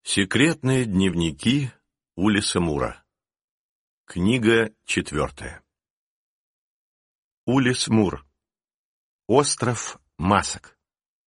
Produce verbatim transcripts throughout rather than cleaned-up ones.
Секретные дневники Улиса Мура. Книга четвертая. Улис Мур. Остров масок.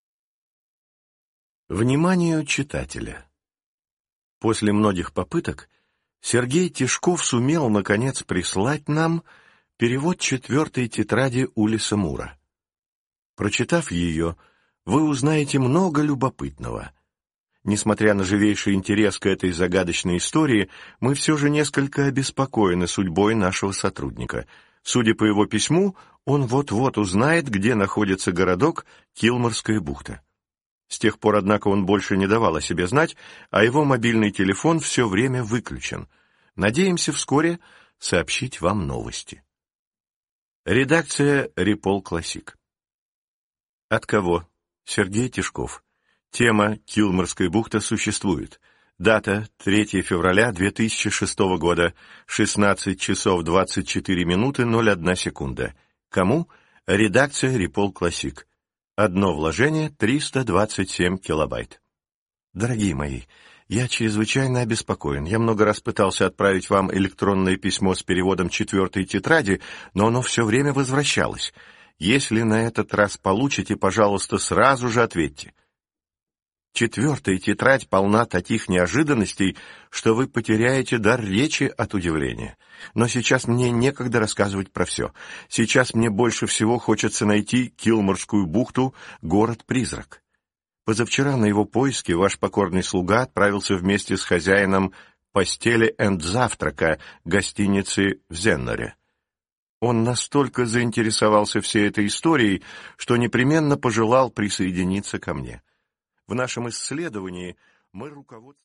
Вниманию читателя. После многих попыток Сергей Тишков сумел, наконец, прислать нам перевод четвертой тетради Улиса Мура. Прочитав ее, вы узнаете много любопытного. Несмотря на живейший интерес к этой загадочной истории, мы все же несколько обеспокоены судьбой нашего сотрудника. Судя по его письму, он вот-вот узнает, где находится городок Килморская бухта. С тех пор, однако, он больше не давал о себе знать, а его мобильный телефон все время выключен. Надеемся вскоре сообщить вам новости. Редакция Рипол Классик. От кого? Сергей Тишков. Тема «Килморская бухта» существует. Дата третьего февраля две тысячи шестого года, шестнадцать часов двадцать четыре минуты ноль одна секунда. Кому? Редакция Рипол Классик. Одно вложение триста двадцать семь килобайт. Дорогие мои, я чрезвычайно обеспокоен. Я много раз пытался отправить вам электронное письмо с переводом четвертой тетради, но оно все время возвращалось. Если на этот раз получите, пожалуйста, сразу же ответьте. Четвертая тетрадь полна таких неожиданностей, что вы потеряете дар речи от удивления. Но сейчас мне некогда рассказывать про все. Сейчас мне больше всего хочется найти Килморскую бухту, город-призрак. Позавчера на его поиски ваш покорный слуга отправился вместе с хозяином постели энд завтрака гостиницы в Зенноре. Он настолько заинтересовался всей этой историей, что непременно пожелал присоединиться ко мне. В нашем исследовании мы руководствуемся